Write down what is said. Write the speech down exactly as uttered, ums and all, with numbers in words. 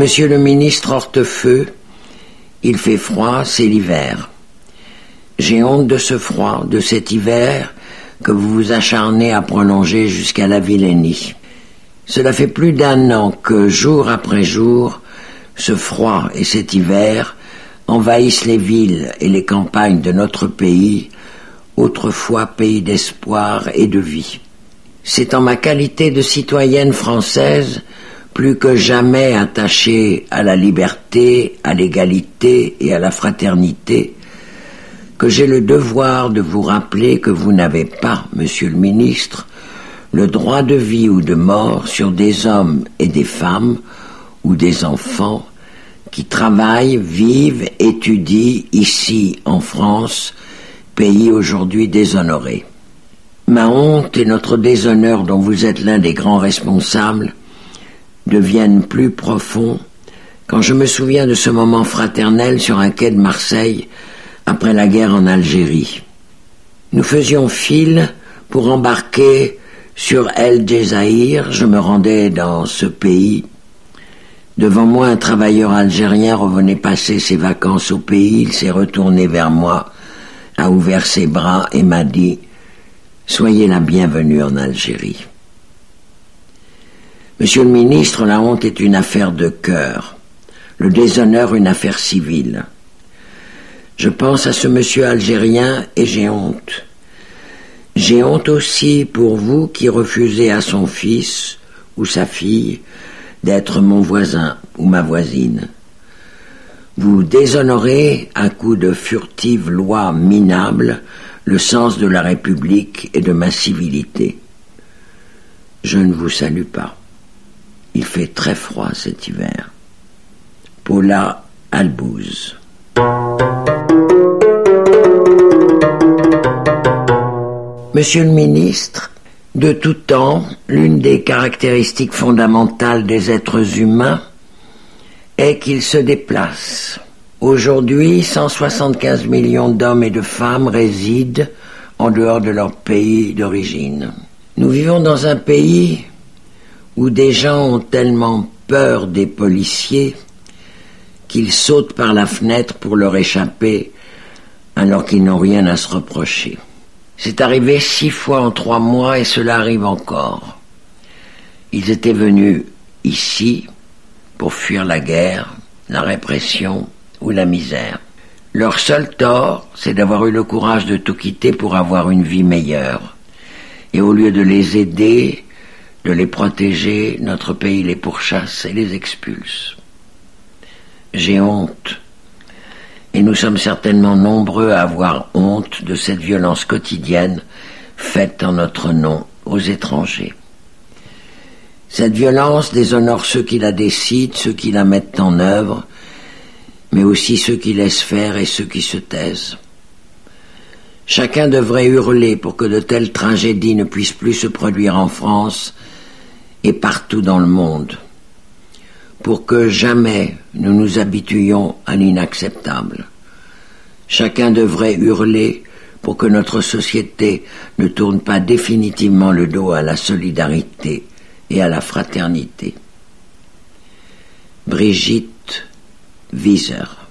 Monsieur le ministre Hortefeux, il fait froid, c'est l'hiver. J'ai honte de ce froid, de cet hiver que vous vous acharnez à prolonger jusqu'à la vilainie. Cela fait plus d'un an que, jour après jour, ce froid et cet hiver envahissent les villes et les campagnes de notre pays, autrefois pays d'espoir et de vie. C'est en ma qualité de citoyenne française, plus que jamais attachée à la liberté, à l'égalité et à la fraternité, que j'ai le devoir de vous rappeler que vous n'avez pas, monsieur le ministre, le droit de vie ou de mort sur des hommes et des femmes ou des enfants qui travaillent, vivent, étudient ici en France, pays aujourd'hui déshonoré. Ma honte et notre déshonneur dont vous êtes l'un des grands responsables deviennent plus profonds quand je me souviens de ce moment fraternel sur un quai de Marseille après la guerre en Algérie. Nous faisions file pour embarquer sur El Djezaïr. Je me rendais dans ce pays. Devant moi, un travailleur algérien revenait passer ses vacances au pays. Il s'est retourné vers moi, a ouvert ses bras et m'a dit « Soyez la bienvenue en Algérie ». Monsieur le ministre, la honte est une affaire de cœur, le déshonneur une affaire civile. Je pense à ce monsieur algérien et j'ai honte. J'ai honte aussi pour vous qui refusez à son fils ou sa fille d'être mon voisin ou ma voisine. Vous déshonorez à coup de furtives lois minables le sens de la République et de ma civilité. Je ne vous salue pas. Il fait très froid cet hiver. Paula Albouz. Monsieur le ministre, de tout temps, l'une des caractéristiques fondamentales des êtres humains est qu'ils se déplacent. Aujourd'hui, cent soixante-quinze millions d'hommes et de femmes résident en dehors de leur pays d'origine. Nous vivons dans un pays où des gens ont tellement peur des policiers qu'ils sautent par la fenêtre pour leur échapper alors qu'ils n'ont rien à se reprocher. C'est arrivé six fois en trois mois et cela arrive encore. Ils étaient venus ici pour fuir la guerre, la répression ou la misère. Leur seul tort, c'est d'avoir eu le courage de tout quitter pour avoir une vie meilleure. Et au lieu de les aider, de les protéger, notre pays les pourchasse et les expulse. J'ai honte. Et nous sommes certainement nombreux à avoir honte de cette violence quotidienne faite en notre nom aux étrangers. Cette violence déshonore ceux qui la décident, ceux qui la mettent en œuvre, mais aussi ceux qui laissent faire et ceux qui se taisent. Chacun devrait hurler pour que de telles tragédies ne puissent plus se produire en France et partout dans le monde, pour que jamais nous nous habituions à l'inacceptable. Chacun devrait hurler pour que notre société ne tourne pas définitivement le dos à la solidarité et à la fraternité. Brigitte Wieser.